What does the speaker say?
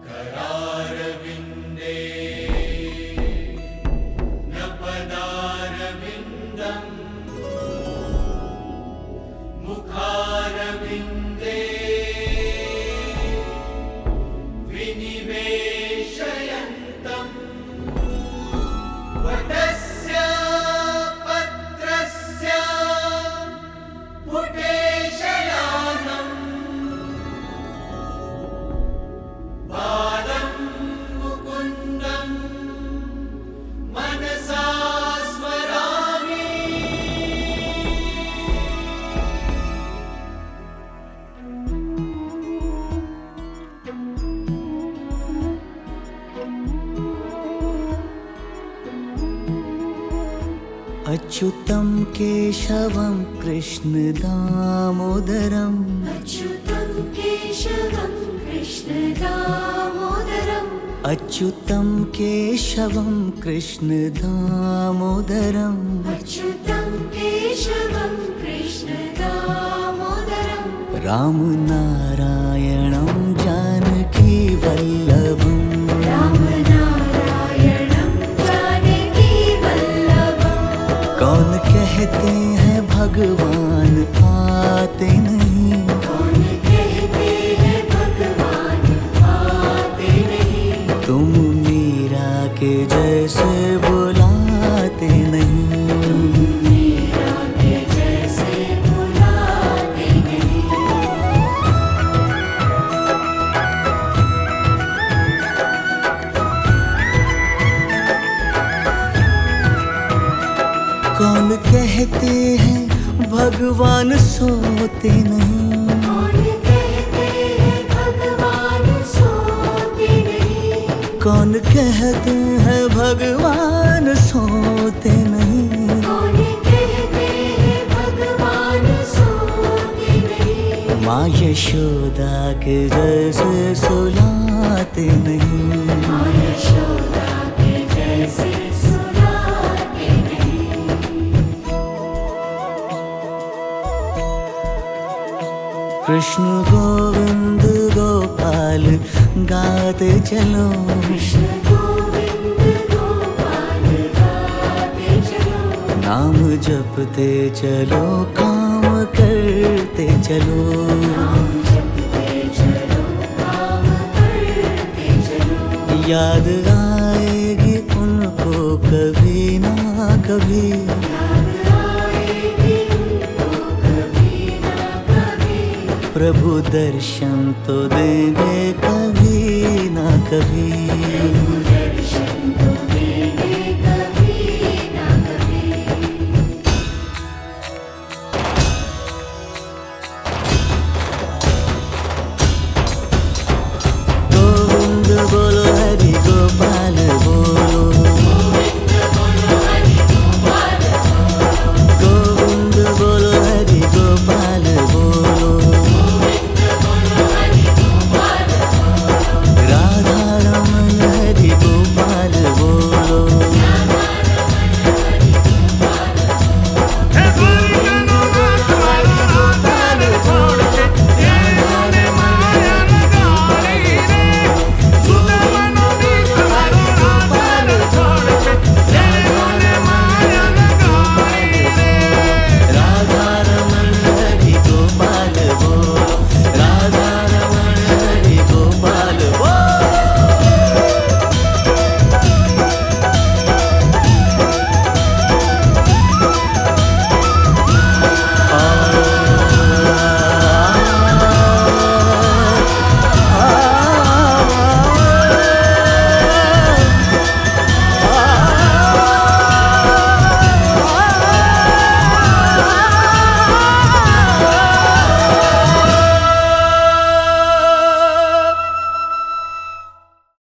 करारविन्दे न पदारविन्दम् मुखारविन्दे विनिवेशयन्तम् वटस्य पत्रस्य पुटेशयानम् बालं मुकुन्दं मनसा स्मरामि। अच्युतं केशवं कृष्ण दामोदरम् अच्युतं केशवं कृष्ण दामोदरम् अच्युतं केशवं कृष्ण दामोदरम् अच्युतं केशवं कृष्ण दामोदरम् रामनारायणं जानकी वल्लभम् रामनारायणं जानकी वल्लभम्। कौन कहते हैं भगवान आते नहीं, कौन कहते हैं भगवान आते नहीं। तुम मीरा के जैसे बुलाते नहीं। मीरा के जैसे बुलाते नहीं। कौन कहते हैं भगवान सोते नहीं, कौन कहते हैं भगवान सोते नहीं। कौन कहते हैं भगवान सोते नहीं। कौन कहते हैं भगवान सोते नहीं। माँ यशोदा के जैसे सुलाते नहीं। माँ यशोदा के जैसे सुलाते नहीं। कृष्ण गोविंद गोपाल गाते चलो, कृष्ण गोविंद गोपाल गाते चलो। नाम जपते चलो काम करते चलो। नाम जपते चलो काम करते चलो। याद आएगी उनको कभी ना कभी, याद आएगी उनको कभी ना कभी। प्रभु दर्शन तो देंगे कभी ना कभी।